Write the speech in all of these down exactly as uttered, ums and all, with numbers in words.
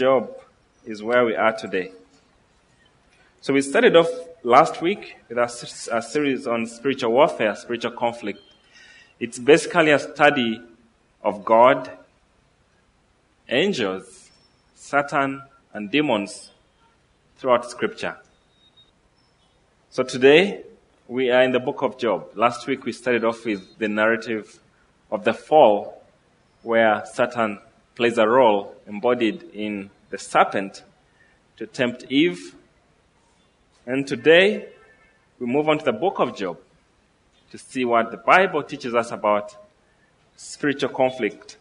Job is where we are today. So we started off last week with a, a series on spiritual warfare, spiritual conflict. It's basically a study of God, angels, Satan, and demons throughout Scripture. So today, we are in the book of Job. Last week, we started off with the narrative of the fall, where Satan plays a role embodied in the serpent to tempt Eve. And today, we move on to the book of Job to see what the Bible teaches us about spiritual conflict.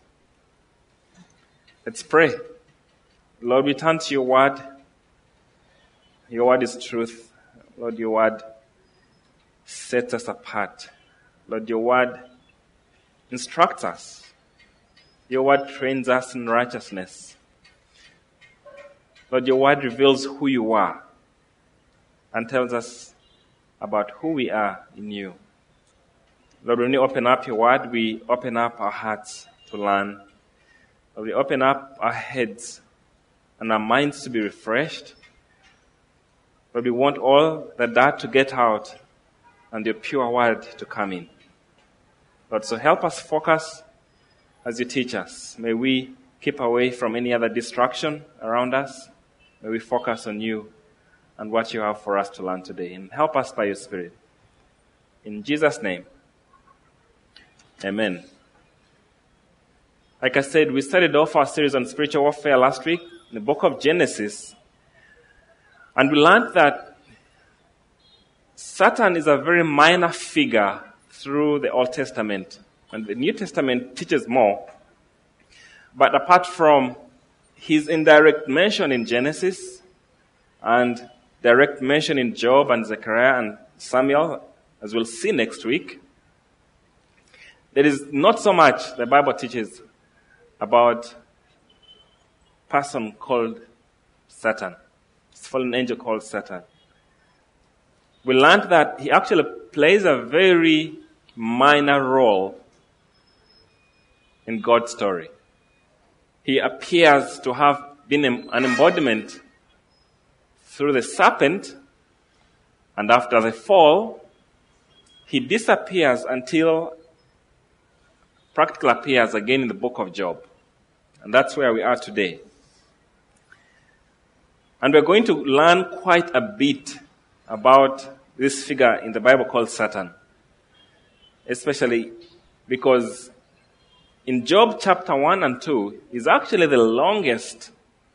Let's pray. Lord, we turn to your word. Your word is truth. Lord, your word sets us apart. Lord, your word instructs us. Your word trains us in righteousness. Lord, your word reveals who you are and tells us about who we are in you. Lord, when we open up your word, we open up our hearts to learn. Lord, we open up our heads and our minds to be refreshed. Lord, we want all the dirt to get out and your pure word to come in. Lord, so help us focus as you teach us. May we keep away from any other distraction around us. May we focus on you and what you have for us to learn today. And help us by your Spirit. In Jesus' name, amen. Like I said, we started off our series on spiritual warfare last week in the book of Genesis. And we learned that Satan is a very minor figure through the Old Testament. And the New Testament teaches more. But apart from his indirect mention in Genesis and direct mention in Job and Zechariah and Samuel, as we'll see next week, there is not so much the Bible teaches about a person called Satan. It's a fallen angel called Satan. We learned that he actually plays a very minor role in God's story. He appears to have been an embodiment through the serpent, and after the fall, he disappears until practically appears again in the book of Job. And that's where we are today. And we're going to learn quite a bit about this figure in the Bible called Satan, especially because in Job chapter one and two is actually the longest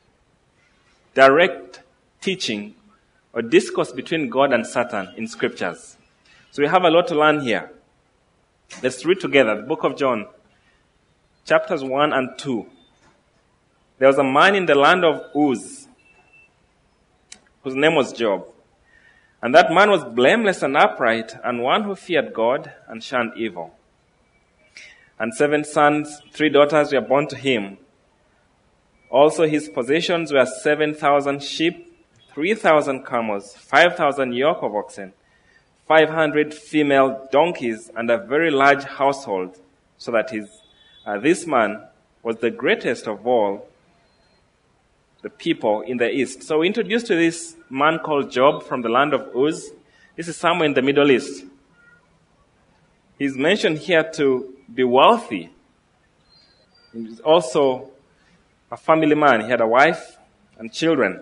direct teaching or discourse between God and Satan in scriptures. So we have a lot to learn here. Let's read together the book of John, chapters one and two. There was a man in the land of Uz, whose name was Job. And that man was blameless and upright, and one who feared God and shunned evil. And seven sons, three daughters were born to him. Also his possessions were seven thousand sheep, three thousand camels, five thousand yoke of oxen, five hundred female donkeys, and a very large household, so that his, uh, this man was the greatest of all the people in the East. So we're introduced to this man called Job from the land of Uz. This is somewhere in the Middle East. He's mentioned here to be wealthy. He's also a family man. He had a wife and children.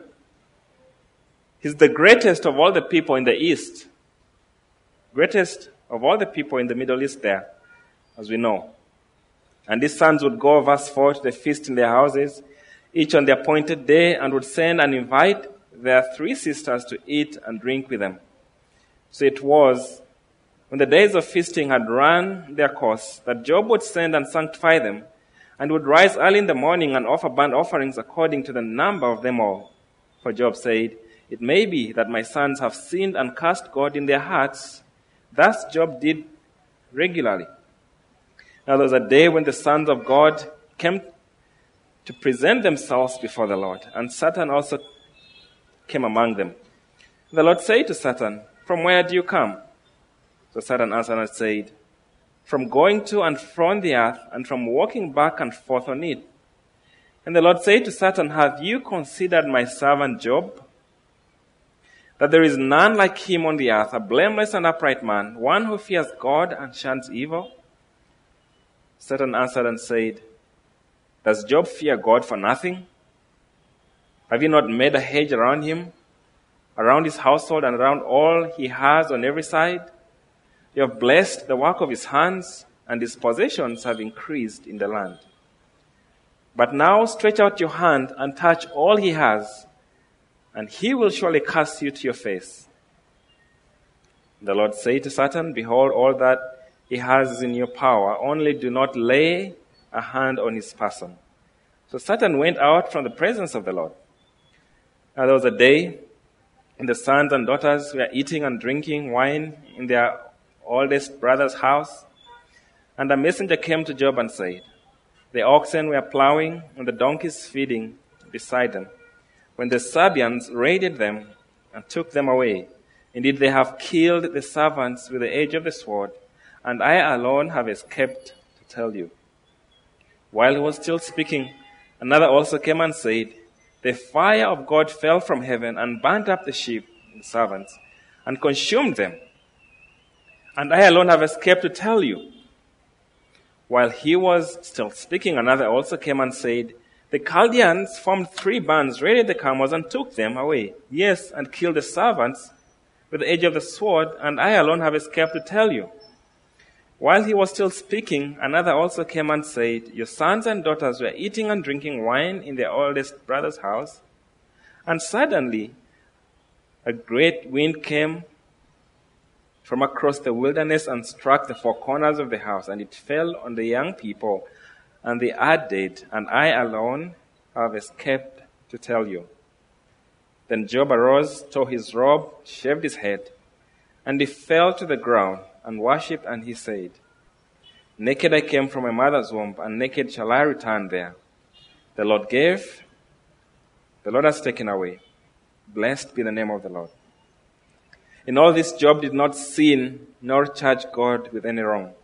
He's the greatest of all the people in the East. Greatest of all the people in the Middle East there, as we know. And his sons would go, verse four, to the feast in their houses, each on the appointed day, and would send and invite their three sisters to eat and drink with them. So it was, when the days of feasting had run their course, that Job would send and sanctify them, and would rise early in the morning and offer burnt offerings according to the number of them all. For Job said, "It may be that my sons have sinned and cursed God in their hearts." Thus Job did regularly. Now there was a day when the sons of God came to present themselves before the Lord, and Satan also came among them. The Lord said to Satan, "From where do you come?" So Satan answered and said, "From going to and from the earth, and from walking back and forth on it." And the Lord said to Satan, have you considered my servant Job? That there is none like him on the earth, a blameless and upright man, one who fears God and shuns evil. Satan answered and said, does Job fear God for nothing? Have you not made a hedge around him, around his household, and around all he has on every side? You have blessed the work of his hands, and his possessions have increased in the land. But now stretch out your hand and touch all he has, and he will surely curse you to your face. The Lord said to Satan, behold, all that he has is in your power, only do not lay a hand on his person. So Satan went out from the presence of the Lord. Now there was a day when the sons and daughters were eating and drinking wine in their oldest brother's house. And a messenger came to Job and said, the oxen were plowing and the donkeys feeding beside them, when the Sabeans raided them and took them away. Indeed, they have killed the servants with the edge of the sword, and I alone have escaped to tell you. While he was still speaking, another also came and said, the fire of God fell from heaven and burnt up the sheep and servants and consumed them. And I alone have escaped to tell you. While he was still speaking, another also came and said, the Chaldeans formed three bands, raided the camels, and took them away. Yes, and killed the servants with the edge of the sword, and I alone have escaped to tell you. While he was still speaking, another also came and said, your sons and daughters were eating and drinking wine in their oldest brother's house. And suddenly, a great wind came from across the wilderness and struck the four corners of the house, and it fell on the young people, and they are dead, and I alone have escaped to tell you. Then Job arose, tore his robe, shaved his head, and he fell to the ground and worshipped, and he said, naked I came from my mother's womb, and naked shall I return there. The Lord gave, the Lord has taken away. Blessed be the name of the Lord. In all this, Job did not sin nor charge God with any wrong.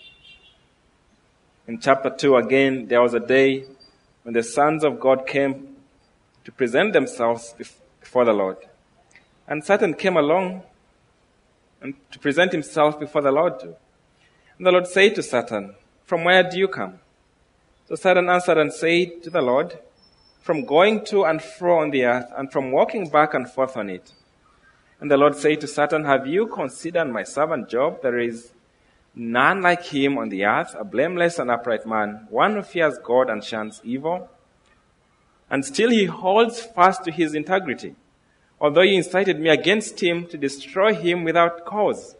In chapter two, again, there was a day when the sons of God came to present themselves before the Lord. And Satan came along and to present himself before the Lord too. And the Lord said to Satan, from where do you come? So Satan answered and said to the Lord, from going to and fro on the earth, and from walking back and forth on it. And the Lord said to Satan, have you considered my servant Job? There is none like him on the earth, a blameless and upright man, one who fears God and shuns evil. And still he holds fast to his integrity, although you incited me against him to destroy him without cause.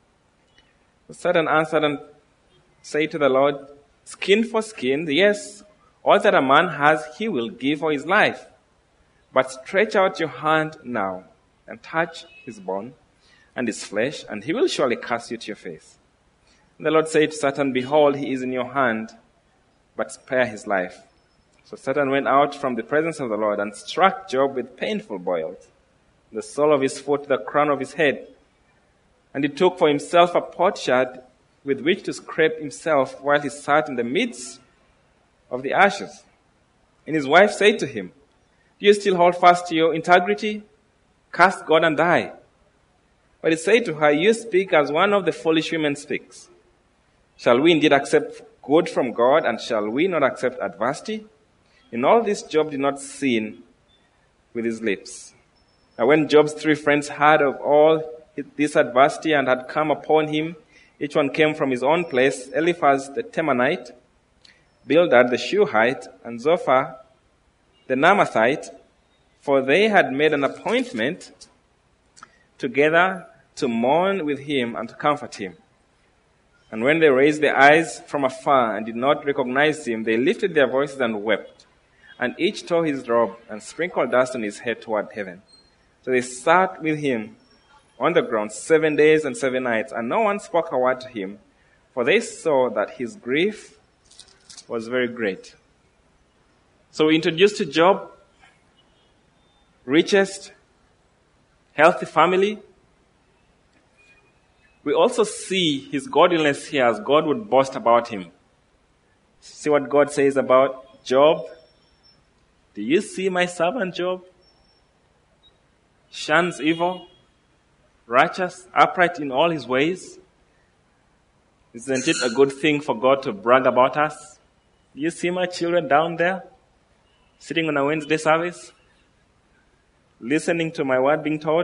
So Satan answered and said to the Lord, skin for skin, yes, all that a man has he will give for his life. But stretch out your hand now and touch his bone and his flesh, and he will surely curse you to your face. And the Lord said to Satan, behold, he is in your hand, but spare his life. So Satan went out from the presence of the Lord and struck Job with painful boils, the sole of his foot to the crown of his head. And he took for himself a potsherd with which to scrape himself while he sat in the midst of the ashes. And his wife said to him, do you still hold fast to your integrity? Curse God and die. But he said to her, you speak as one of the foolish women speaks. Shall we indeed accept good from God, and shall we not accept adversity? In all this, Job did not sin with his lips. Now when Job's three friends heard of all this adversity and had come upon him, each one came from his own place, Eliphaz the Temanite, Bildad the Shuhite, and Zophar the Naamathite, for they had made an appointment together to mourn with him and to comfort him. And when they raised their eyes from afar and did not recognize him, they lifted their voices and wept. And each tore his robe and sprinkled dust on his head toward heaven. So they sat with him on the ground seven days and seven nights, and no one spoke a word to him, for they saw that his grief was very great. So we introduced to Job, richest, healthy family. We also see his godliness here as God would boast about him. See what God says about Job. Do you see my servant Job? Shuns evil, righteous, upright in all his ways. Isn't it a good thing for God to brag about us? Do you see my children down there, sitting on a Wednesday service, listening to my word being taught?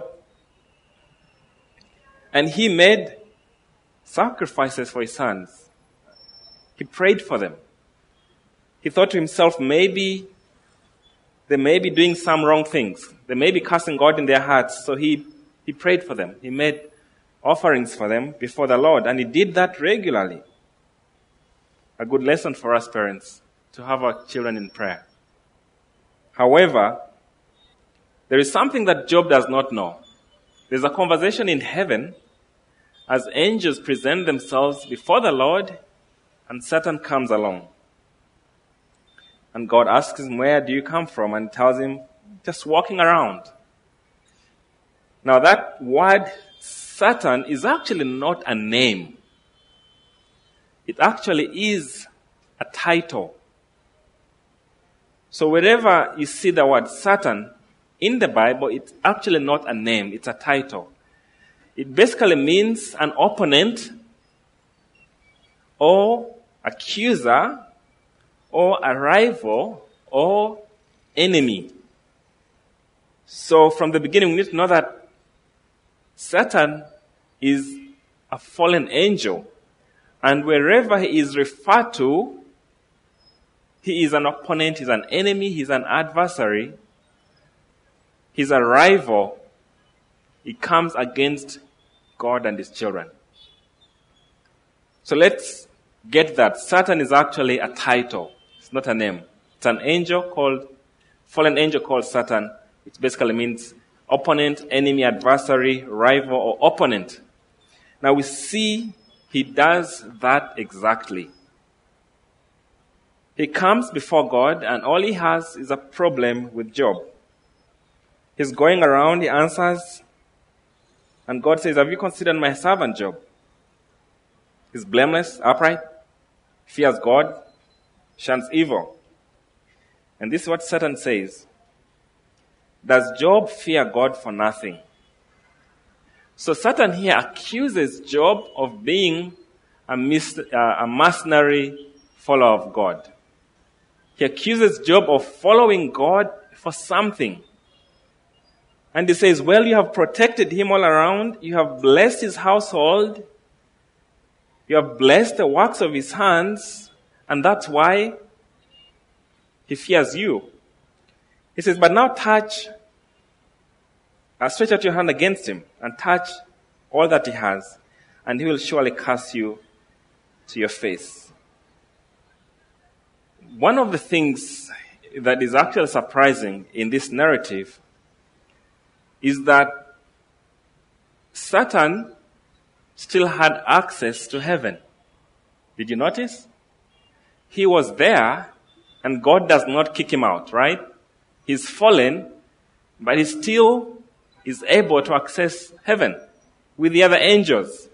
And he made sacrifices for his sons. He prayed for them. He thought to himself, maybe they may be doing some wrong things. They may be cursing God in their hearts. So he, he prayed for them. He made offerings for them before the Lord. And he did that regularly. A good lesson for us parents, to have our children in prayer. However, there is something that Job does not know. There's a conversation in heaven as angels present themselves before the Lord and Satan comes along. And God asks him, where do you come from? And tells him, just walking around. Now that word Satan is actually not a name. It actually is a title. So wherever you see the word Satan in the Bible, it's actually not a name, it's a title. It basically means an opponent or accuser or a rival or enemy. So from the beginning, we need to know that Satan is a fallen angel. And wherever he is referred to, he is an opponent, he's an enemy, he's an adversary, he's a rival. He comes against God and his children. So let's get that. Satan is actually a title. It's not a name. It's an angel called, fallen angel called Satan. It basically means opponent, enemy, adversary, rival, or opponent. Now we see he does that exactly. He comes before God and all he has is a problem with Job. He's going around, he answers, and God says, have you considered my servant Job? He's blameless, upright, fears God, shuns evil. And this is what Satan says. Does Job fear God for nothing? So Satan here accuses Job of being a, mis- uh, a mercenary follower of God. He accuses Job of following God for something. And he says, well, you have protected him all around. You have blessed his household. You have blessed the works of his hands. And that's why he fears you. He says, but now touch, uh, stretch out your hand against him and touch all that he has. And he will surely curse you to your face. One of the things that is actually surprising in this narrative is that Satan still had access to heaven. Did you notice? He was there and God does not kick him out, right? He's fallen, but he still is able to access heaven with the other angels.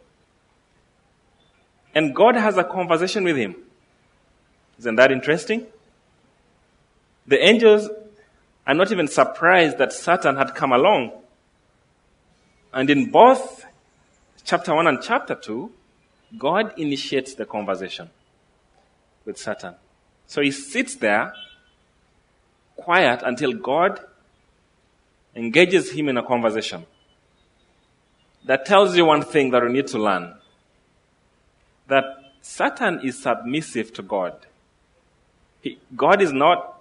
And God has a conversation with him. Isn't that interesting? The angels are not even surprised that Satan had come along. And in both chapter one and chapter two, God initiates the conversation with Satan. So he sits there, quiet, until God engages him in a conversation. That tells you one thing that we need to learn. That Satan is submissive to God. He, God is not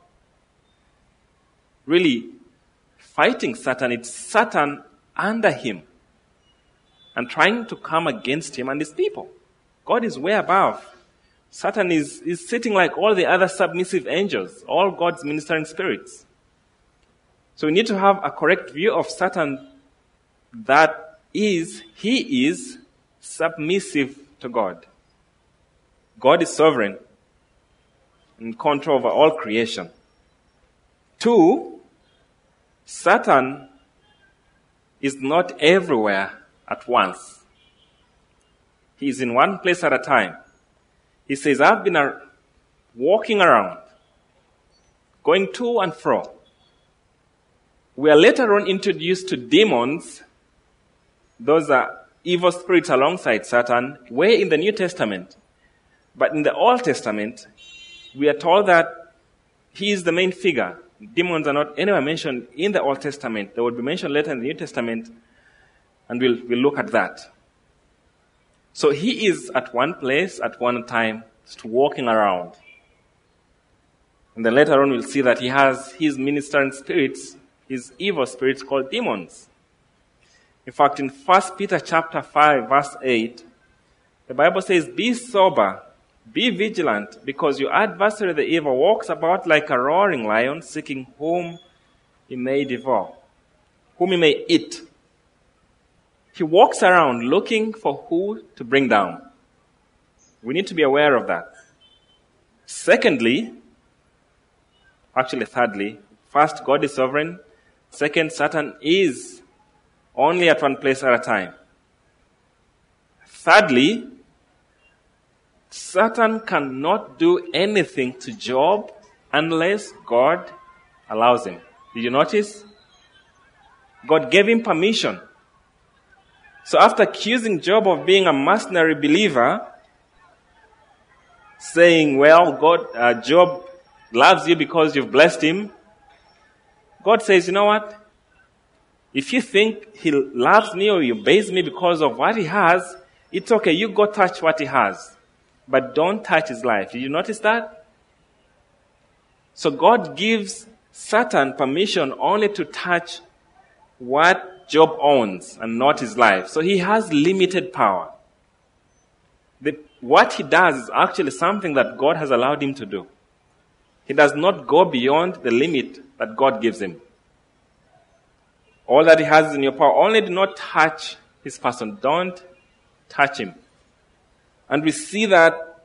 really fighting Satan. It's Satan under him and trying to come against him and his people. God is way above. Satan is, is sitting like all the other submissive angels, all God's ministering spirits. So we need to have a correct view of Satan, that is, he is submissive to God. God is sovereign, in control over all creation. Two, Satan is not everywhere at once. He is in one place at a time. He says, I've been a- walking around. going to and fro. We are later on introduced to demons. Those are evil spirits alongside Satan, way in the New Testament. But in the Old Testament, we are told that he is the main figure. Demons are not anywhere mentioned in the Old Testament. They will be mentioned later in the New Testament, and we'll, we'll look at that. So he is at one place, at one time, just walking around. And then later on we'll see that he has his ministering spirits, his evil spirits called demons. In fact, in First Peter chapter five, verse eight, the Bible says, "Be sober, be vigilant, because your adversary the evil walks about like a roaring lion, seeking whom he may devour, whom he may eat." He walks around looking for who to bring down. We need to be aware of that. Secondly, actually thirdly, first, God is sovereign. Second, Satan is only at one place at a time. Thirdly, Satan cannot do anything to Job unless God allows him. Did you notice? God gave him permission. So after accusing Job of being a mercenary believer, saying, well, God, uh, Job loves you because you've blessed him, God says, you know what? If you think he loves me or you obeys me because of what he has, it's okay. You go touch what he has. But don't touch his life. Did you notice that? So God gives Satan permission only to touch what Job owns and not his life. So he has limited power. The, what he does is actually something that God has allowed him to do. He does not go beyond the limit that God gives him. All that he has is in your power. Only do not touch his person. Don't touch him. And we see that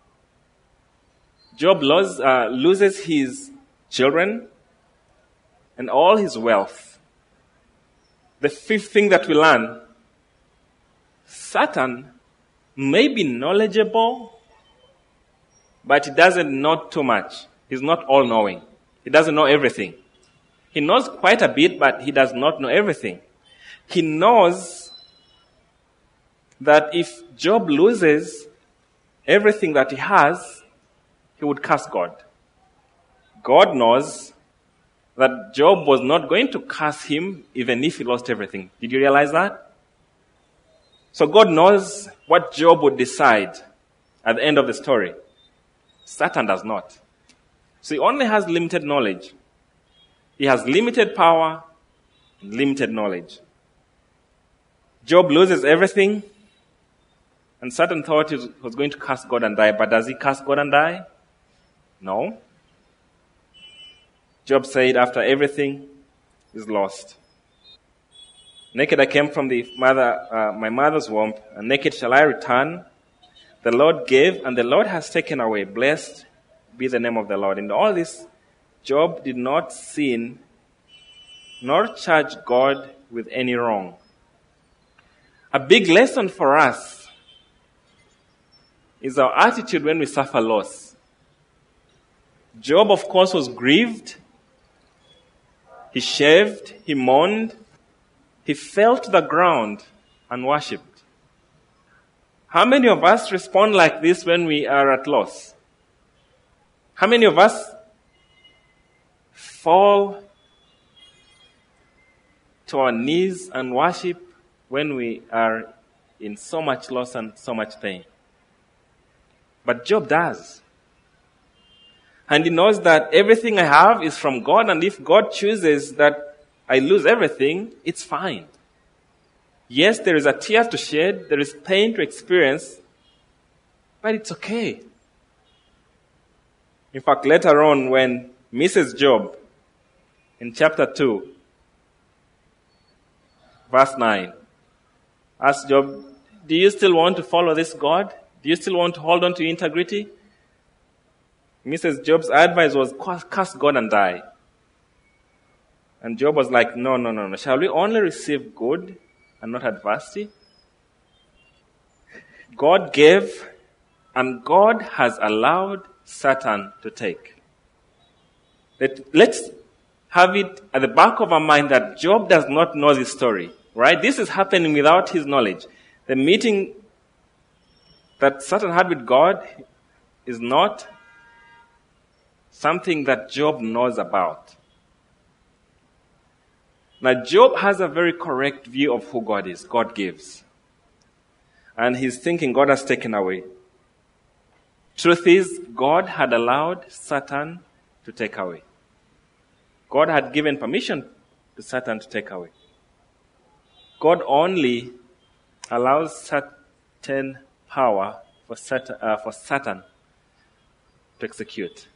Job lose, uh, loses his children and all his wealth. The fifth thing that we learn, Satan may be knowledgeable, but he doesn't know too much. He's not all-knowing. He doesn't know everything. He knows quite a bit, but he does not know everything. He knows that if Job loses everything that he has, he would curse God. God knows that Job was not going to curse him even if he lost everything. Did you realize that? So God knows what Job would decide at the end of the story. Satan does not. So he only has limited knowledge. He has limited power, limited knowledge. Job loses everything, and Satan thought he was going to curse God and die. But does he curse God and die? No. Job said, after everything is lost, naked I came from the mother, uh, my mother's womb, and naked shall I return. The Lord gave, and the Lord has taken away. Blessed be the name of the Lord. In all this, Job did not sin, nor charge God with any wrong. A big lesson for us is our attitude when we suffer loss. Job, of course, was grieved. He shaved, he mourned, he fell to the ground and worshipped. How many of us respond like this when we are at loss? How many of us fall to our knees and worship when we are in so much loss and so much pain? But Job does. And he knows that everything I have is from God, and if God chooses that I lose everything, it's fine. Yes, there is a tear to shed, there is pain to experience, but it's okay. In fact, later on, when Missus Job, in chapter two, verse nine, asks Job, do you still want to follow this God? Do you still want to hold on to integrity? Missus Job's advice was, curse God and die. And Job was like, no, no, no, no. Shall we only receive good and not adversity? God gave, and God has allowed Satan to take. Let, let's have it at the back of our mind that Job does not know this story, right? This is happening without his knowledge. The meeting that Satan had with God is not something that Job knows about. Now, Job has a very correct view of who God is. God gives. And he's thinking God has taken away. Truth is, God had allowed Satan to take away. God had given permission to Satan to take away. God only allows certain power for Satan, uh, for Satan to execute.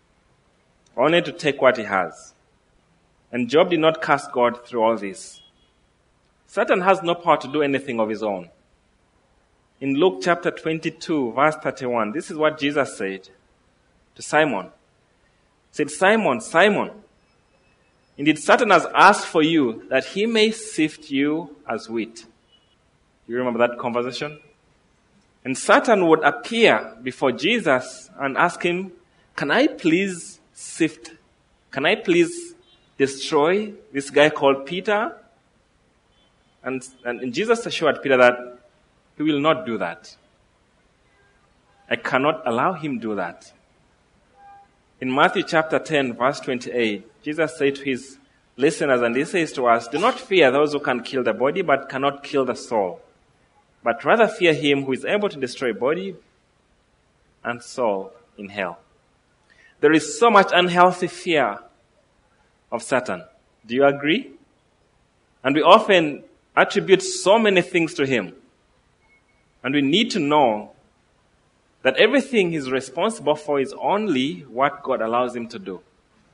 Only to take what he has. And Job did not cast God through all this. Satan has no power to do anything of his own. In Luke chapter twenty-two, verse thirty-one, this is what Jesus said to Simon. He said, Simon, Simon, indeed Satan has asked for you that he may sift you as wheat. You remember that conversation? And Satan would appear before Jesus and ask him, can I please sift, can I please destroy this guy called Peter? And, and Jesus assured Peter that he will not do that. I cannot allow him to do that. In Matthew chapter ten, verse twenty-eight, Jesus said to his listeners, and he says to us, do not fear those who can kill the body but cannot kill the soul, but rather fear him who is able to destroy body and soul in hell. There is so much unhealthy fear of Satan. Do you agree? And we often attribute so many things to him. And we need to know that everything he's responsible for is only what God allows him to do.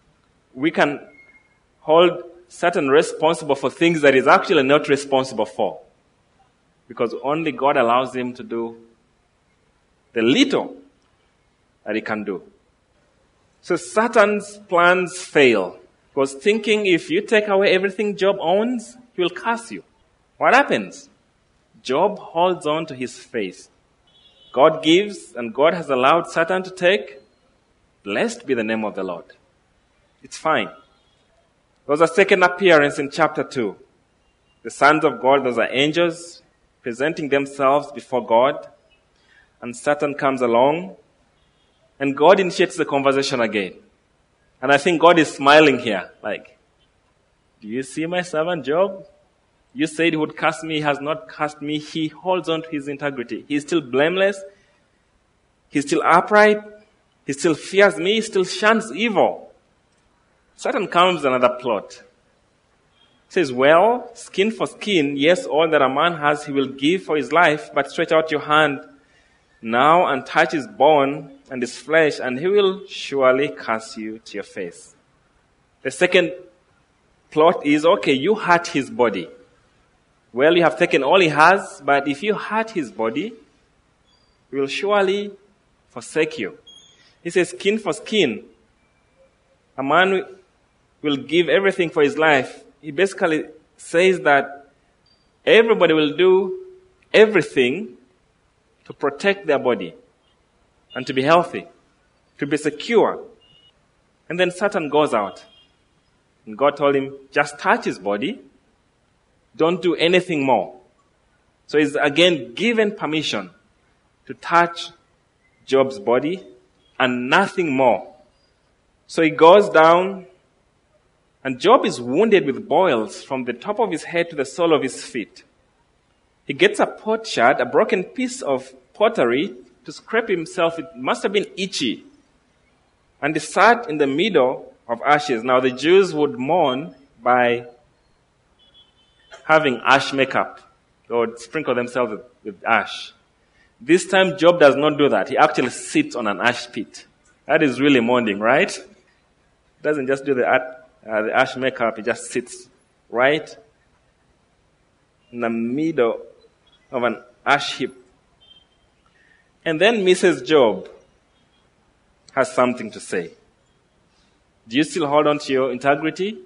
We can hold Satan responsible for things that he's actually not responsible for, because only God allows him to do the little that he can do. So Satan's plans fail, because thinking if you take away everything Job owns, he will curse you. What happens? Job holds on to his faith. God gives, and God has allowed Satan to take. Blessed be the name of the Lord. It's fine. There was a second appearance in chapter two. The sons of God, those are angels, presenting themselves before God. And Satan comes along, and God initiates the conversation again. And I think God is smiling here, like, do you see my servant Job? You said he would curse me. He has not cursed me. He holds on to his integrity. He is still blameless. He's still upright. He still fears me. He still shuns evil. Satan comes with another plot. He says, well, skin for skin, yes, all that a man has he will give for his life, but stretch out your hand now and touch his bone and his flesh, and he will surely curse you to your face. The second plot is, okay, you hurt his body. Well, you have taken all he has, but if you hurt his body, he will surely forsake you. He says, skin for skin. A man will give everything for his life. He basically says that everybody will do everything to protect their body and to be healthy, to be secure. And then Satan goes out. And God told him, just touch his body. Don't do anything more. So he's again given permission to touch Job's body and nothing more. So he goes down, and Job is wounded with boils from the top of his head to the sole of his feet. He gets a potsherd, a broken piece of pottery, to scrape himself. It must have been itchy. And he sat in the middle of ashes. Now the Jews would mourn by having ash makeup. They would sprinkle themselves with, with ash. This time, Job does not do that. He actually sits on an ash pit. That is really mourning, right? He doesn't just do the, uh, the ash makeup. He just sits right in the middle of an ash heap. And then Missus Job has something to say. Do you still hold on to your integrity?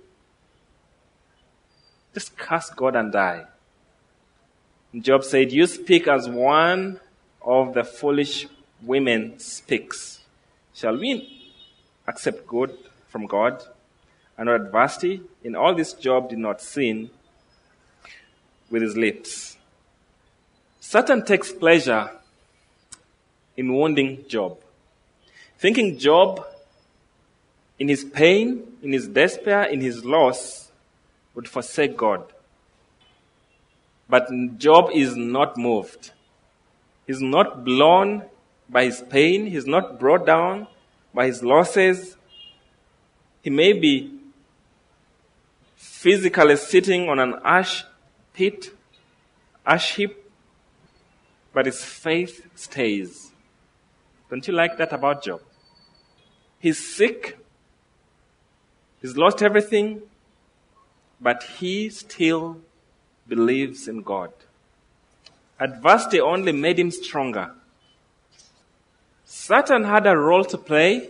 Just curse God and die. Job said, you speak as one of the foolish women speaks. Shall we accept good from God and no adversity. In all this, Job did not sin with his lips. Satan takes pleasure in wounding Job, thinking Job, in his pain, in his despair, in his loss, would forsake God. But Job is not moved. He's not blown by his pain. He's not brought down by his losses. He may be physically sitting on an ash pit, ash heap, but his faith stays. Don't you like that about Job? He's sick. He's lost everything, but he still believes in God. Adversity only made him stronger. Satan had a role to play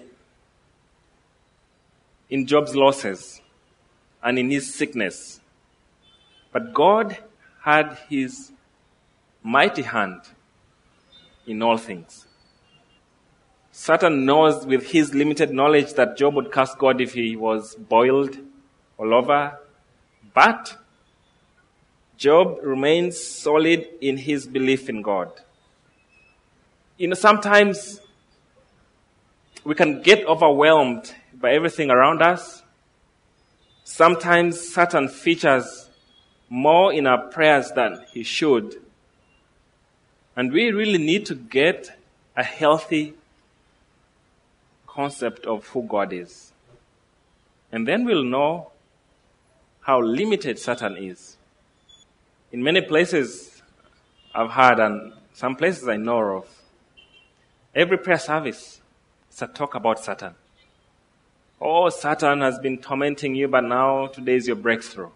in Job's losses and in his sickness. But God had his mighty hand in all things. Satan knows with his limited knowledge that Job would curse God if he was boiled all over. But Job remains solid in his belief in God. You know, sometimes we can get overwhelmed by everything around us. Sometimes Satan features more in our prayers than he should. And we really need to get a healthy concept of who God is. And then we'll know how limited Satan is. In many places I've heard, and some places I know of, every prayer service is a talk about Satan. Oh, Satan has been tormenting you, but now today is your breakthrough.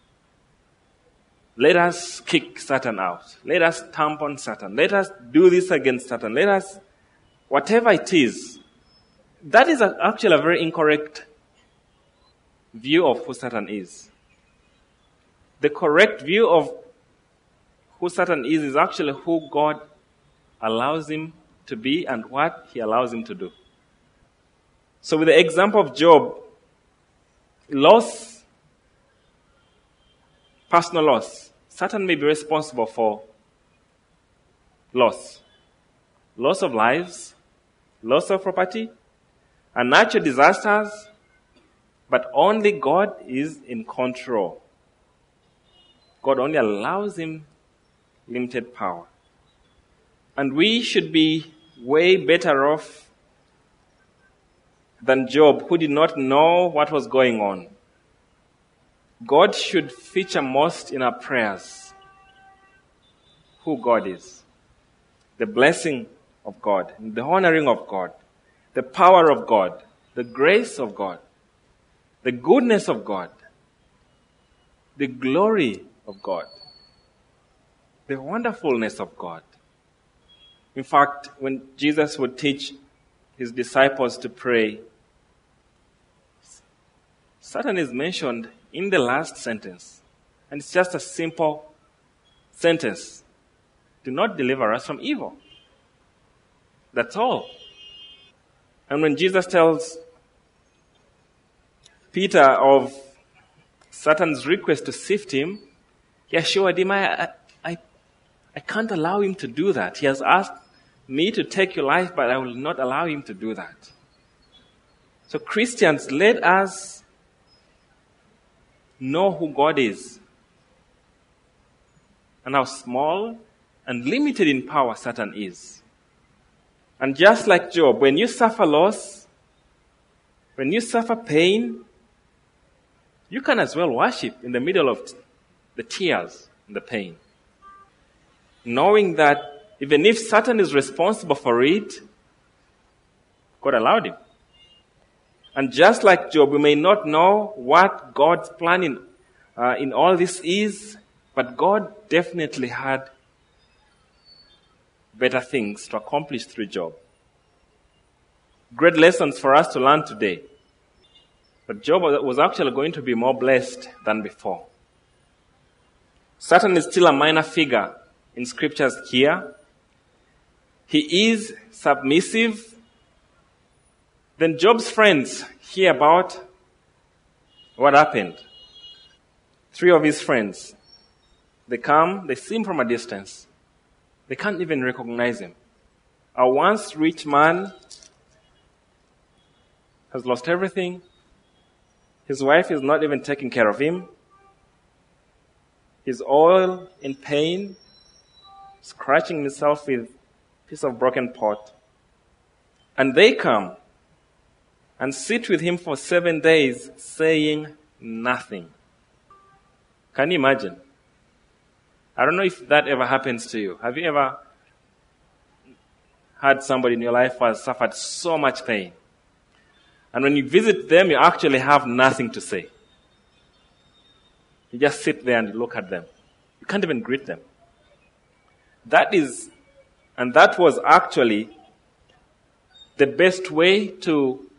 Let us kick Satan out. Let us stamp on Satan. Let us do this against Satan. Let us, whatever it is. That is actually a very incorrect view of who Satan is. The correct view of who Satan is is actually who God allows him to be and what he allows him to do. So with the example of Job, loss, personal loss, Satan may be responsible for loss. Loss of lives, loss of property, and natural disasters, but only God is in control. God only allows him limited power. And we should be way better off than Job, who did not know what was going on. God should feature most in our prayers who God is, the blessing of God, the honoring of God, the power of God, the grace of God, the goodness of God, the glory of God, the wonderfulness of God. In fact, when Jesus would teach his disciples to pray, Satan is mentioned in the last sentence. And it's just a simple sentence. Do not deliver us from evil. That's all. And when Jesus tells Peter of Satan's request to sift him, he assured him, I, I, I can't allow him to do that. He has asked me to take your life, but I will not allow him to do that. So Christians, let us know who God is and how small and limited in power Satan is. And just like Job, when you suffer loss, when you suffer pain, you can as well worship in the middle of the tears and the pain, knowing that even if Satan is responsible for it, God allowed him. And just like Job, we may not know what God's plan in, uh, in all this is, but God definitely had better things to accomplish through Job. Great lessons for us to learn today. But Job was actually going to be more blessed than before. Satan is still a minor figure in scriptures here. He is submissive Then Job's friends hear about what happened. Three of his friends, they come, they see him from a distance. They can't even recognize him. A once rich man has lost everything. His wife is not even taking care of him. He's all in pain, scratching himself with a piece of broken pot. And they come and sit with him for seven days saying nothing. Can you imagine? I don't know if that ever happens to you. Have you ever had somebody in your life who has suffered so much pain? And when you visit them, you actually have nothing to say. You just sit there and look at them. You can't even greet them. That is, and that was actually the best way to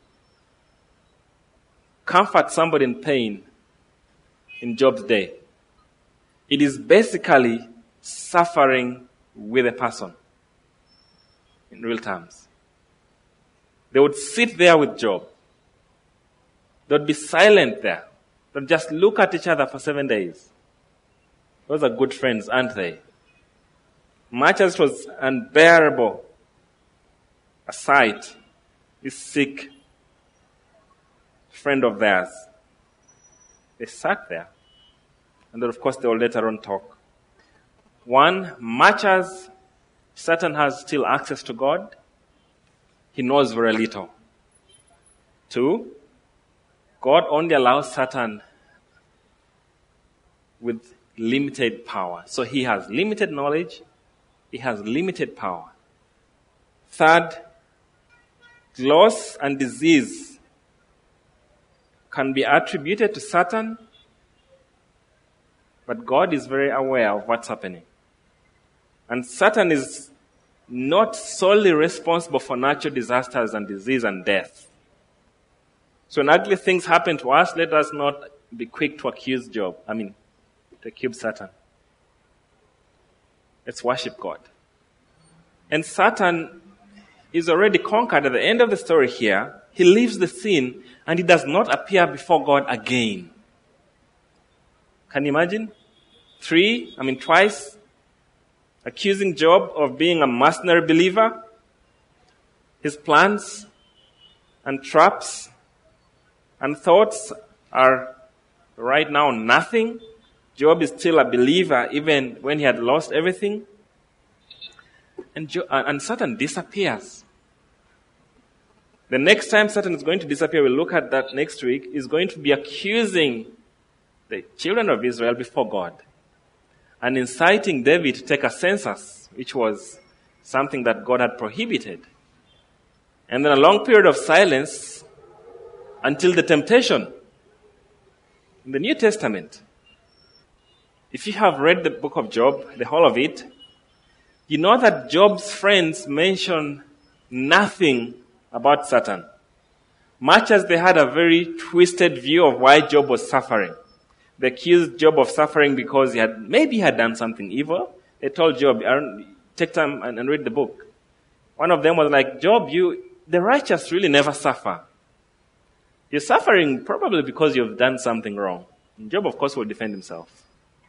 comfort somebody in pain in Job's day. It is basically suffering with a person in real terms. They would sit there with Job. They would be silent there. They would just look at each other for seven days. Those are good friends, aren't they? Much as it was unbearable a sight, this sick friend of theirs, they sat there. And then, of course, they will later on talk. One, much as Satan has still access to God, he knows very little. Two, God only allows Satan with limited power. So he has limited knowledge, he has limited power. Third, loss and disease can be attributed to Satan, but God is very aware of what's happening. And Satan is not solely responsible for natural disasters and disease and death. So when ugly things happen to us, let us not be quick to accuse Job. I mean, to accuse Satan. Let's worship God. And Satan is already conquered. At the end of the story here, he leaves the scene and he does not appear before God again. Can you imagine? Three, I mean twice, accusing Job of being a mercenary believer. His plans and traps and thoughts are right now nothing. Job is still a believer even when he had lost everything. And, Job, and Satan disappears. The next time Satan is going to disappear, we'll look at that next week, is going to be accusing the children of Israel before God and inciting David to take a census, which was something that God had prohibited. And then a long period of silence until the temptation. In the New Testament, if you have read the book of Job, the whole of it, you know that Job's friends mention nothing about Satan, much as they had a very twisted view of why Job was suffering. They accused Job of suffering because he had maybe he had done something evil. They told Job, take time and, and read the book. One of them was like, Job, you the righteous really never suffer. You're suffering probably because you've done something wrong. And Job, of course, will defend himself.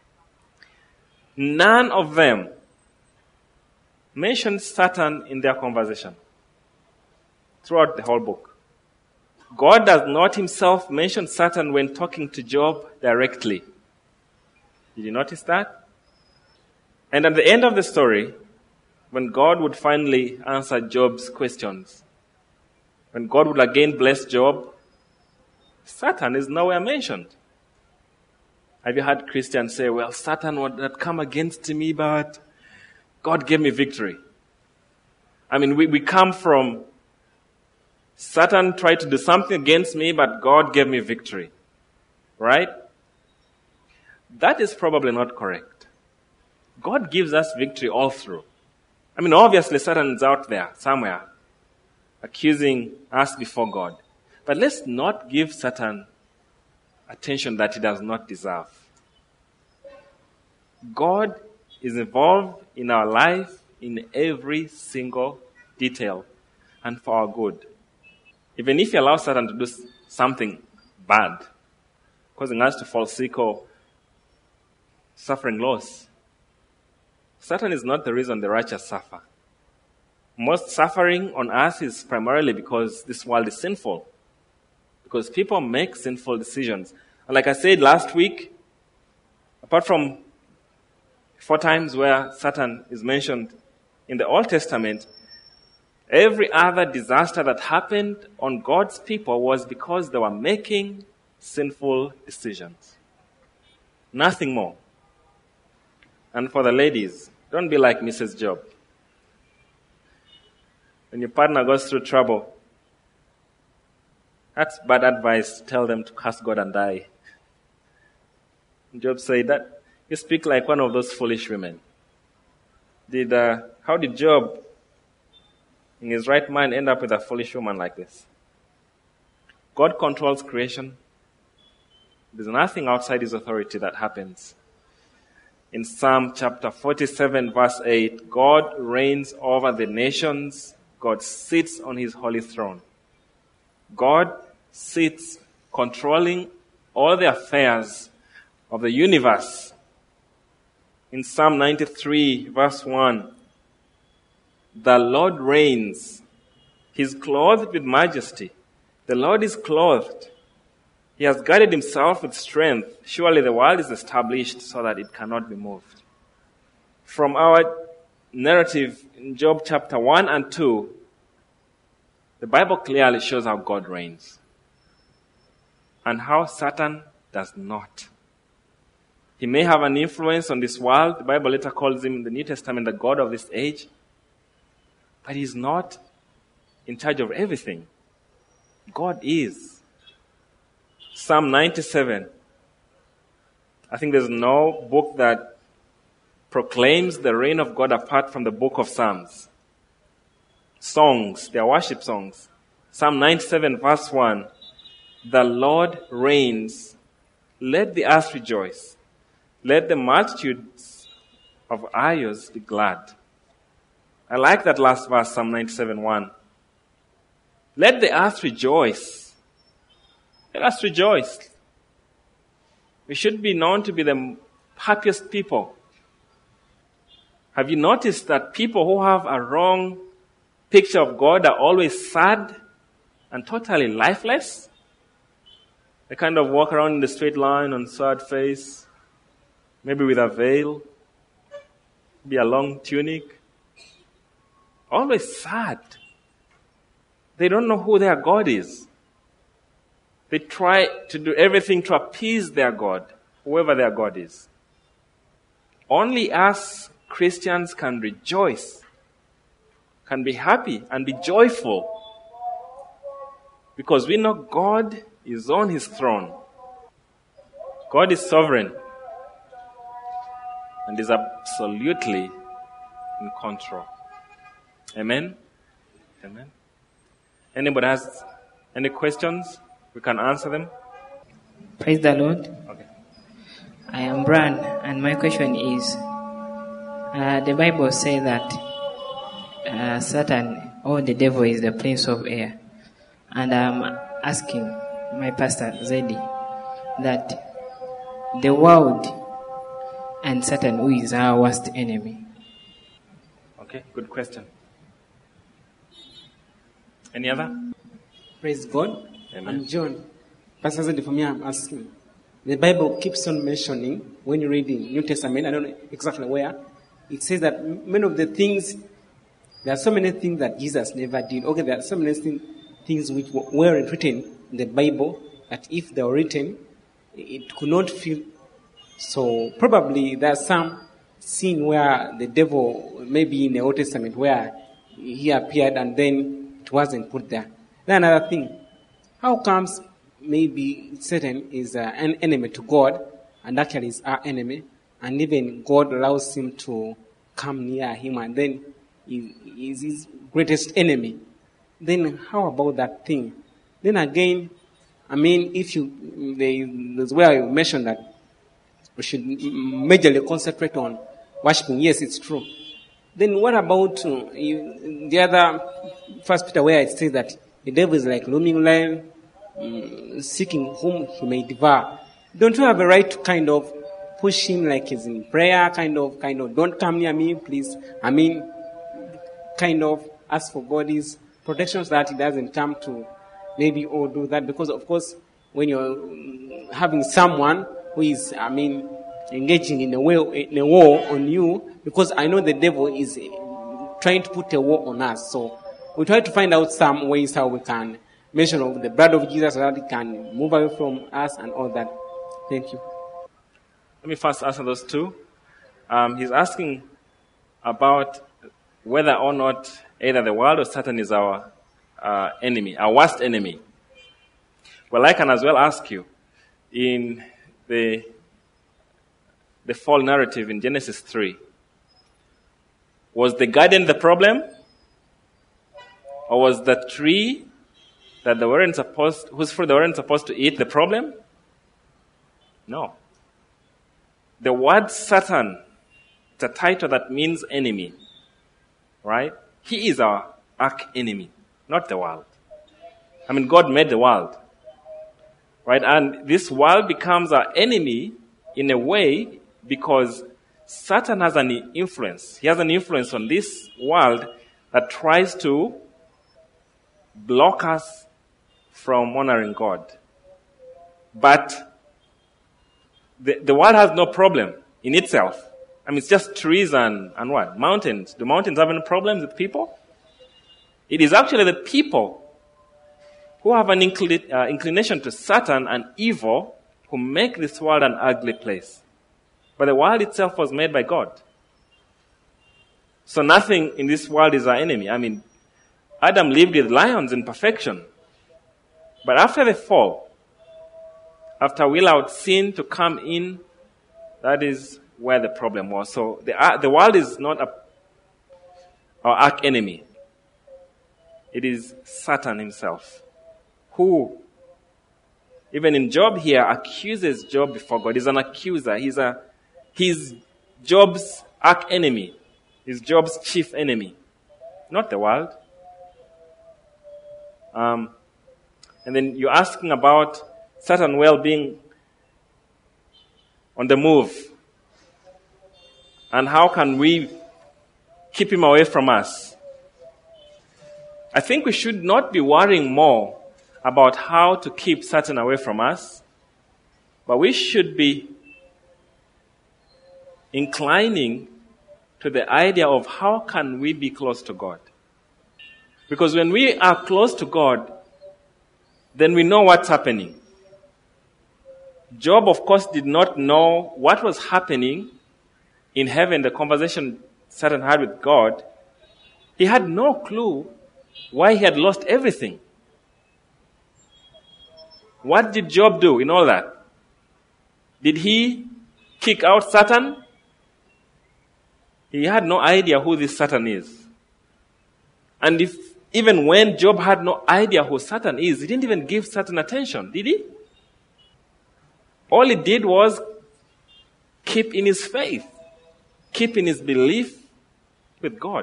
None of them mentioned Satan in their conversation throughout the whole book. God does not himself mention Satan when talking to Job directly. Did you notice that? And at the end of the story, when God would finally answer Job's questions, when God would again bless Job, Satan is nowhere mentioned. Have you heard Christians say, well, Satan would not come against me, but God gave me victory? I mean, we, we come from Satan tried to do something against me, but God gave me victory. Right? That is probably not correct. God gives us victory all through. I mean, obviously Satan is out there somewhere accusing us before God. But let's not give Satan attention that he does not deserve. God is involved in our life in every single detail and for our good. Even if you allow Satan to do something bad, causing us to fall sick or suffering loss, Satan is not the reason the righteous suffer. Most suffering on earth is primarily because this world is sinful. Because people make sinful decisions. And like I said last week, apart from four times where Satan is mentioned in the Old Testament, every other disaster that happened on God's people was because they were making sinful decisions. Nothing more. And for the ladies, don't be like Missus Job. When your partner goes through trouble, that's bad advice. Tell them to curse God and die. Job said that you speak like one of those foolish women. Did uh, how did Job, in his right mind, end up with a foolish woman like this? God controls creation. There's nothing outside his authority that happens. In Psalm chapter forty-seven, verse eight, God reigns over the nations. God sits on his holy throne. God sits controlling all the affairs of the universe. In Psalm ninety-three, verse one, the Lord reigns. He's clothed with majesty. The Lord is clothed. He has guided himself with strength. Surely the world is established so that it cannot be moved. From our narrative in Job chapter one and two, the Bible clearly shows how God reigns and how Satan does not. He may have an influence on this world. The Bible later calls him in the New Testament the God of this age. But he's not in charge of everything. God is. Psalm ninety-seven. I think there's no book that proclaims the reign of God apart from the book of Psalms. Songs, they are worship songs. Psalm ninety-seven, verse one. The Lord reigns. Let the earth rejoice. Let the multitudes of isles be glad. I like that last verse, Psalm ninety-seven, one. Let the earth rejoice. Let us rejoice. We should be known to be the happiest people. Have you noticed that people who have a wrong picture of God are always sad and totally lifeless? They kind of walk around in the straight line on sad face, maybe with a veil, maybe a long tunic. Always sad. They don't know who their God is. They try to do everything to appease their God, whoever their God is. Only us Christians can rejoice, can be happy and be joyful, because we know God is on his throne. God is sovereign and is absolutely in control. Amen? Amen. Anybody has any questions? We can answer them. Praise the Lord. Okay. I am Bran, and my question is, uh, the Bible says that uh, Satan or the devil is the prince of air. And I'm asking my pastor, Zedi, that the world and Satan, who is our worst enemy? Okay, good question. Any other? Praise God. Amen. I'm John. Pastor Zedi, for me, I'm asking. The Bible keeps on mentioning, when you read the New Testament, I don't know exactly where, it says that many of the things, there are so many things that Jesus never did. Okay, there are so many things, things which weren't written in the Bible, that if they were written, it could not feel. So probably there's some scene where the devil, maybe in the Old Testament, where he appeared and then it wasn't put there. Then another thing, how comes maybe Satan is uh, an enemy to God, and actually is our enemy, and even God allows him to come near him, and then he is his greatest enemy? Then how about that thing? Then again, I mean, if you, there's where you mentioned that we should majorly concentrate on worshiping. Yes, it's true. Then what about uh, you, the other First Peter, where it says that the devil is like roaming lion, mm, seeking whom he may devour. Don't you have a right to kind of push him like he's in prayer, kind of, kind of, don't come near me, please. I mean, kind of ask for God's protection so that he doesn't come to maybe or do that. Because, of course, when you're mm, having someone who is, I mean, engaging in a, way, in a war on you, because I know the devil is trying to put a war on us. So we try to find out some ways how we can mention of the blood of Jesus so that it can move away from us and all that. Thank you. Let me first answer those two. Um, he's asking about whether or not either the world or Satan is our uh, enemy, our worst enemy. Well, I can as well ask you, in the the fall narrative in Genesis three, was the garden the problem? Or was the tree that they weren't supposed, whose fruit they weren't supposed to eat, the problem? No. The word Satan, it's a title that means enemy, right? He is our arch enemy, not the world. I mean, God made the world, right? And this world becomes our enemy in a way because Satan has an influence. He has an influence on this world that tries to block us from honoring God. But the, the world has no problem in itself. I mean, it's just trees and, and what? Mountains. Do mountains have any problems with people? It is actually the people who have an incl- uh, inclination to Satan and evil who make this world an ugly place. But the world itself was made by God. So nothing in this world is our enemy. I mean, Adam lived with lions in perfection. But after the fall, after we allowed sin to come in, that is where the problem was. So the, uh, the world is not a, our arch enemy. It is Satan himself, who, even in Job here, accuses Job before God. He's an accuser. He's a, he's Job's arch enemy. He's Job's chief enemy, not the world. Um, and then you're asking about Satan well-being on the move. And how can we keep him away from us? I think we should not be worrying more about how to keep Satan away from us, but we should be inclining to the idea of how can we be close to God. Because when we are close to God, then we know what's happening. Job, of course, did not know what was happening in heaven, the conversation Satan had with God. He had no clue why he had lost everything. What did Job do in all that? Did he kick out Satan? He had no idea who this Satan is. And if even when Job had no idea who Satan is, he didn't even give Satan attention, did he? All he did was keep in his faith, keep in his belief with God.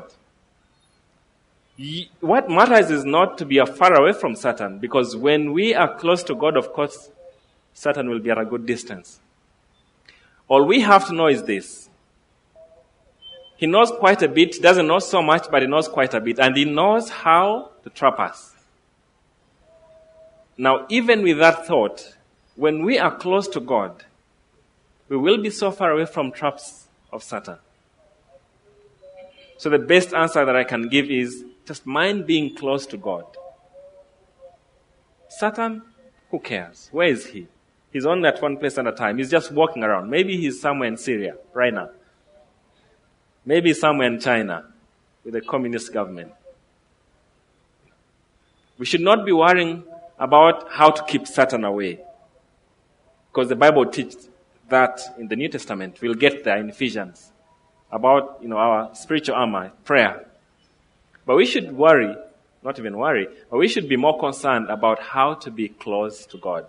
What matters is not to be far away from Satan, because when we are close to God, of course, Satan will be at a good distance. All we have to know is this. He knows quite a bit, doesn't know so much, but he knows quite a bit, and he knows how to trap us. Now, even with that thought, when we are close to God, we will be so far away from traps of Satan. So the best answer that I can give is just mind being close to God. Satan, who cares? Where is he? He's only at one place at a time. He's just walking around. Maybe he's somewhere in Syria right now. Maybe somewhere in China with a communist government. We should not be worrying about how to keep Satan away, because the Bible teaches that in the New Testament. We'll get there in Ephesians about, you know, our spiritual armor, prayer. But we should worry, not even worry, but we should be more concerned about how to be close to God.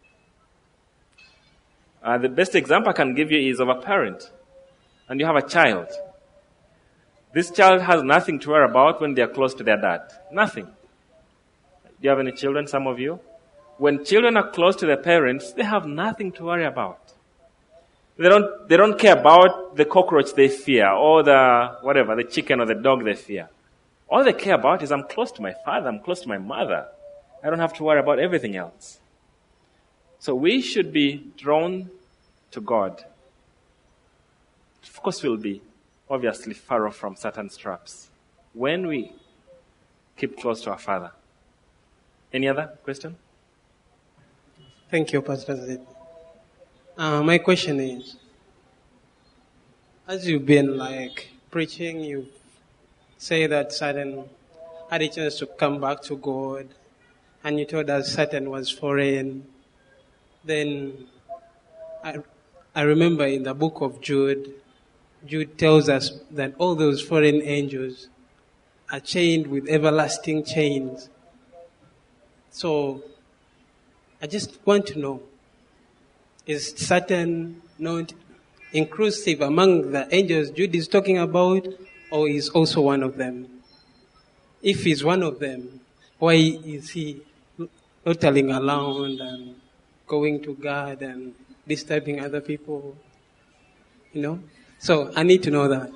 Uh, the best example I can give you is of a parent, and you have a child. This child has nothing to worry about when they are close to their dad. Nothing. you have any children, some of you? When children are close to their parents, they have nothing to worry about. They don't, they don't care about the cockroach they fear, or the, whatever, the chicken or the dog they fear. All they care about is, I'm close to my father, I'm close to my mother. I don't have to worry about everything else. So we should be drawn to God. Of course, we'll be obviously far off from Satan's traps when we keep close to our Father. Any other question? Thank you, Pastor Zed. Uh, my question is, as you've been like preaching, you say that Satan had a chance to come back to God, and you told us Satan was foreign. Then I, I remember in the book of Jude, Jude tells us that all those foreign angels are chained with everlasting chains. So I just want to know, is Satan not inclusive among the angels Jude is talking about, or is also one of them? If he's one of them, why is he tottling around and going to God and disturbing other people? You know? So I need to know that.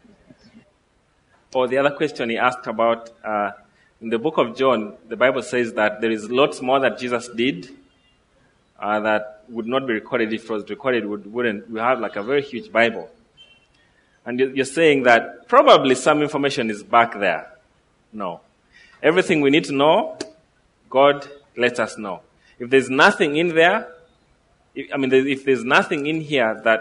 Or the other question he asked about, uh, in the book of John, the Bible says that there is lots more that Jesus did uh, that would not be recorded. If it was recorded, would, wouldn't. We have like a very huge Bible. And you're saying that probably some information is back there. No. Everything we need to know, God lets us know. If there's nothing in there, if, I mean, if there's nothing in here that,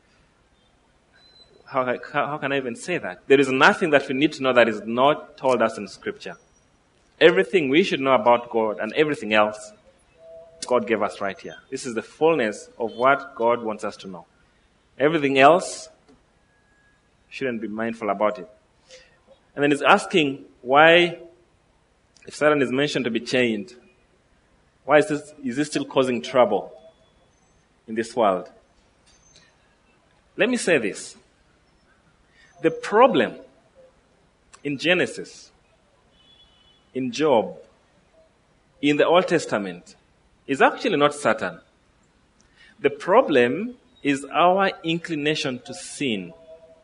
how, how, how can I even say that? There is nothing that we need to know that is not told us in Scripture. Everything we should know about God and everything else, God gave us right here. This is the fullness of what God wants us to know. Everything else, shouldn't be mindful about it. And then he's asking why, if Satan is mentioned to be chained, why is this, is this still causing trouble in this world? Let me say this. The problem in Genesis, in Job, in the Old Testament, is actually not Satan. The problem is our inclination to sin.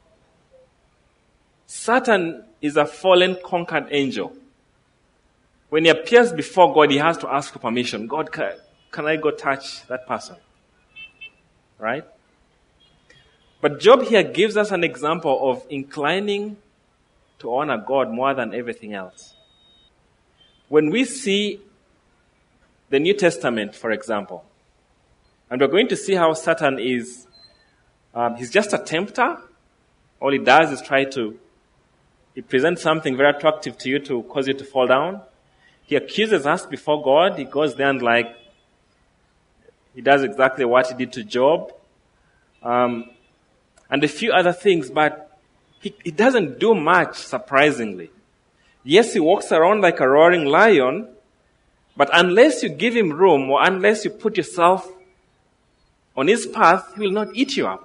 Satan is a fallen, conquered angel. When he appears before God, he has to ask for permission. God, can, can I go touch that person? Right? But Job here gives us an example of inclining to honor God more than everything else. When we see the New Testament, for example, and we're going to see how Satan is, um, he's just a tempter. All he does is try to, he presents something very attractive to you to cause you to fall down. He accuses us before God. He goes there and like, he does exactly what he did to Job. Um, and a few other things, but he, he doesn't do much, surprisingly. Yes, he walks around like a roaring lion, but unless you give him room or unless you put yourself on his path, he will not eat you up.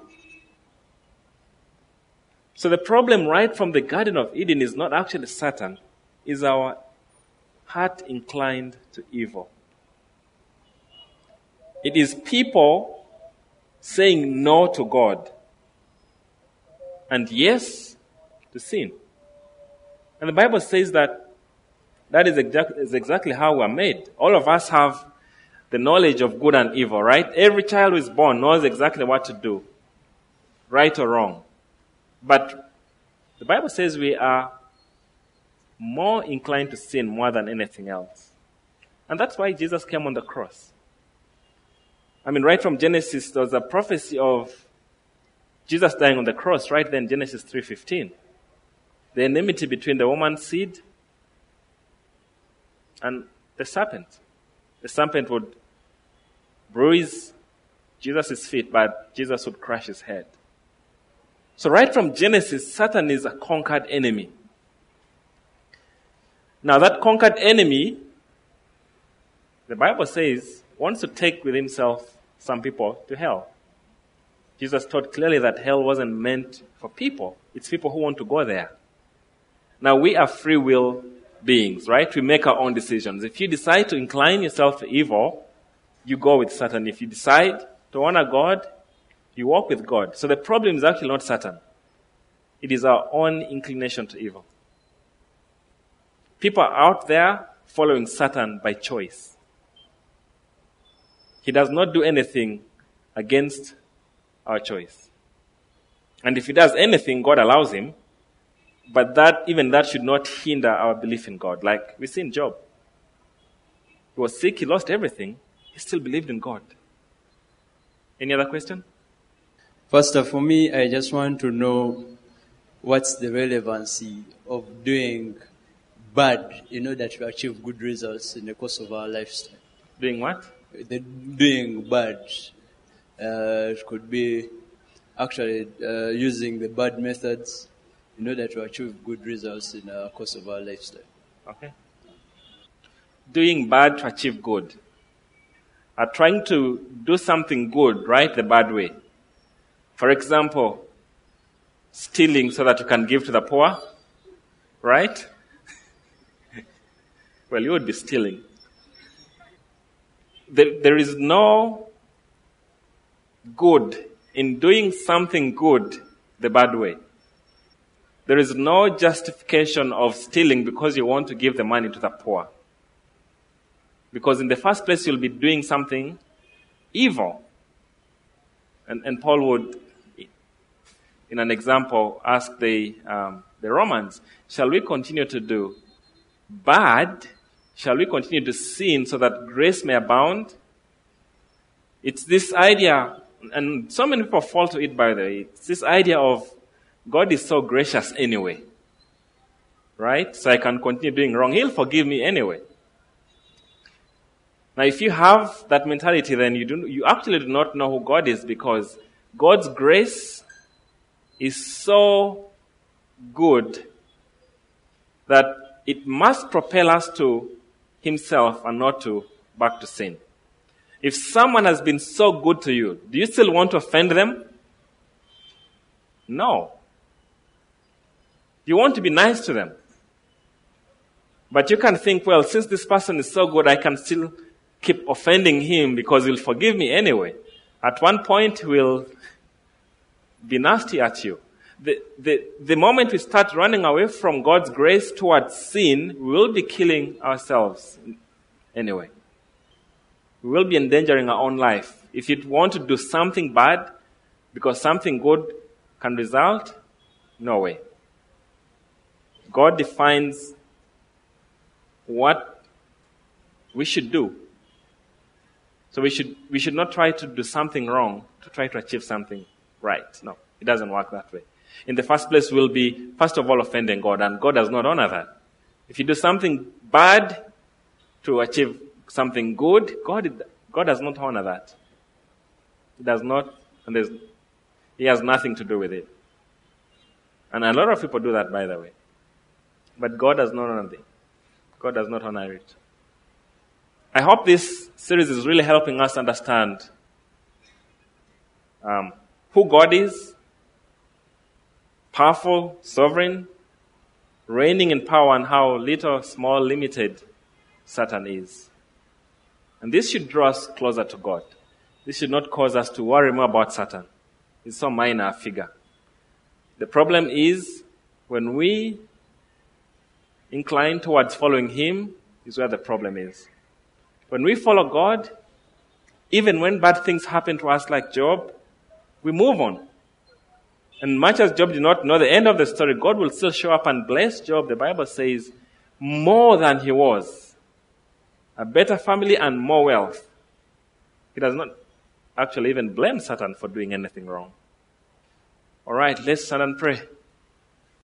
So the problem right from the Garden of Eden is not actually Satan, is our heart inclined to evil. It is people saying no to God and yes to sin. And the Bible says that that is, exact, is exactly how we are made. All of us have the knowledge of good and evil, right? Every child who is born knows exactly what to do, right or wrong. But the Bible says we are more inclined to sin more than anything else. And that's why Jesus came on the cross. I mean, right from Genesis, there was a prophecy of Jesus dying on the cross, right then, Genesis three fifteen. The enmity between the woman's seed and the serpent. The serpent would bruise Jesus' feet, but Jesus would crush his head. So right from Genesis, Satan is a conquered enemy. Now that conquered enemy, the Bible says, wants to take with himself some people to hell. Jesus taught clearly that hell wasn't meant for people. It's people who want to go there. Now we are free will beings, right? We make our own decisions. If you decide to incline yourself to evil, you go with Satan. If you decide to honor God, you walk with God. So the problem is actually not Satan. It is our own inclination to evil. People are out there following Satan by choice. He does not do anything against our choice. And if he does anything, God allows him. But that, even that should not hinder our belief in God. Like we see in Job. He was sick, he lost everything. He still believed in God. Any other question? Pastor, for me, I just want to know what's the relevancy of doing bad in order to achieve good results in the course of our lifestyle. Doing what? The doing bad. Uh, it could be actually uh, using the bad methods in order to achieve good results in the course of our lifestyle. Okay. Doing bad to achieve good. Are trying to do something good, right, the bad way. For example, stealing so that you can give to the poor, right? Well, you would be stealing. There, there is no good in doing something good the bad way. There is no justification of stealing because you want to give the money to the poor. Because in the first place, you'll be doing something evil. And, and Paul would, in an example, ask the, um, the Romans, shall we continue to do bad? Shall we continue to sin so that grace may abound? It's this idea, and so many people fall to it, by the way. It's this idea of God is so gracious anyway. Right? So I can continue doing wrong. He'll forgive me anyway. Now, if you have that mentality, then you do, you actually do not know who God is, because God's grace is so good that it must propel us to himself and not to back to sin. If someone has been so good to you, do you still want to offend them? No. You want to be nice to them. But you can think, well, since this person is so good, I can still keep offending him because he'll forgive me anyway. At one point, he will be nasty at you. The, the, the moment we start running away from God's grace towards sin, we will be killing ourselves anyway. We will be endangering our own life. If you want to do something bad because something good can result, no way. God defines what we should do. So we should we should not try to do something wrong to try to achieve something right. No, it doesn't work that way. In the first place, we'll be, first of all, offending God, and God does not honor that. If you do something bad to achieve something good, God God does not honor that. He does not, and there's, He has nothing to do with it. And a lot of people do that, by the way. But God does not honor it. God does not honor it. I hope this series is really helping us understand um, who God is, powerful, sovereign, reigning in power, and how little, small, limited Satan is. And this should draw us closer to God. This should not cause us to worry more about Satan. It's so minor a figure. The problem is when we incline towards following him is where the problem is. When we follow God, even when bad things happen to us like Job, we move on. And much as Job did not know the end of the story, God will still show up and bless Job. The Bible says, more than he was. A better family and more wealth. He does not actually even blame Satan for doing anything wrong. All right, let's stand and pray.